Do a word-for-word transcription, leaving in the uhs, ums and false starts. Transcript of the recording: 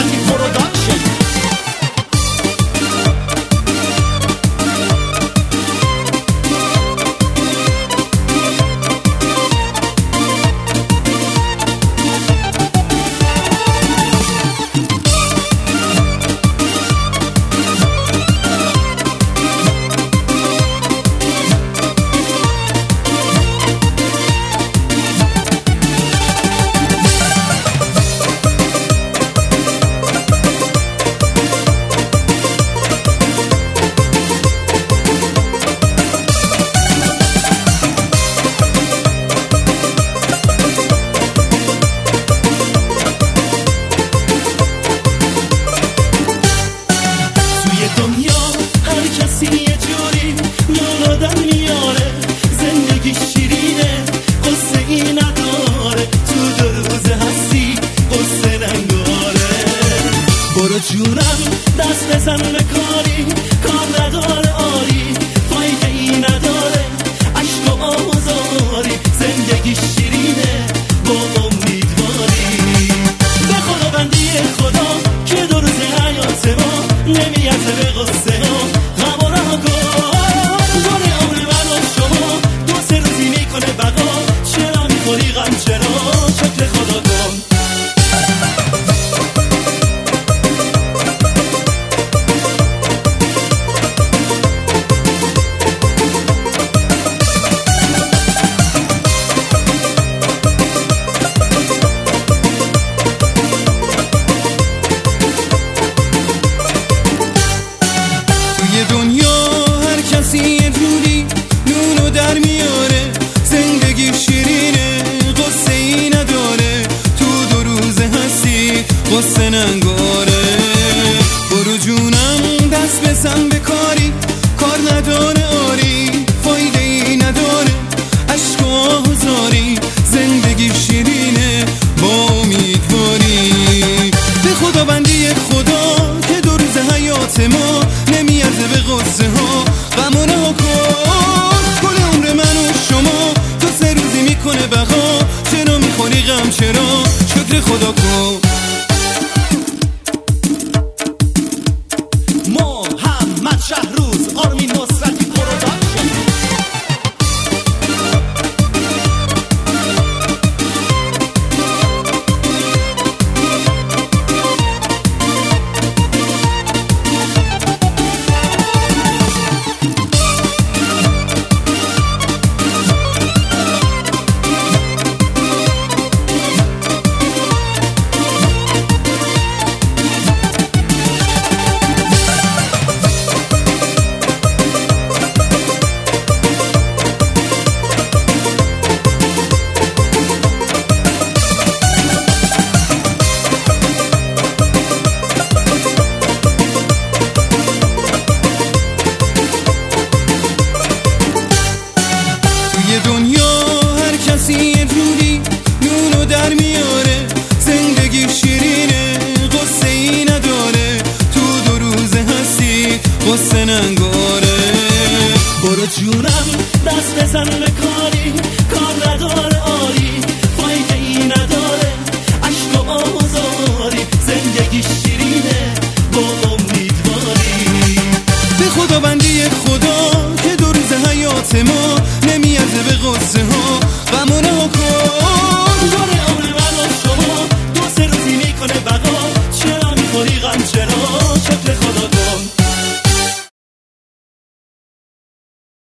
نصرتی پروداکشن. برو جونم دست بزن به کاری، کار نداره آری، فایده ای نداره عشق و آزاری، زندگی شیرینه با امیدواری. به خدا بندی خدا که دو روز حیات ما نمیارزه به قصه ها غم و رها کن. گل عمر من و شما دو سه روزی میکنه بقا، چرا میخوری غم چرا شکر خدا کن. دنیا هر کسی یه جوری نونو در میاره، زندگی شیرینه قصه ای نداره، تو دو روز هستی قصه ننگاره. برو جونم دست بزن به کاری، کار نداره آری، فایده ای نداره عشق و آزاری، زندگی شیرینه با امیدواری. به خدا بندی خدا که دو روز حیات ما نمیارزه به قصه ها غم و رها کن. کل عمر من و شما تو سه روزی میکنه بقا، چرا میخوری غم چرا شکر خدا کن. محمد شهروز آرمین نصرتی پروداکشن. دنیا هر کسی یه جوری نونو در میاره، زندگی شیرینه قصه ای نداره، تو دو روز هستی قصه ننگاره. برو جونم دست بزن به کاری، کار نداره آری، فایده ای نداره عشق و آزاری، زندگی شیرینه با امیدواری. به خدا بندی خدا که دو روز حیات ما نمیارزه به قصه ها غم و رها کن. گل عمر من و شما دو سه روزی میکنه بقا، چرا میخوری غم چرا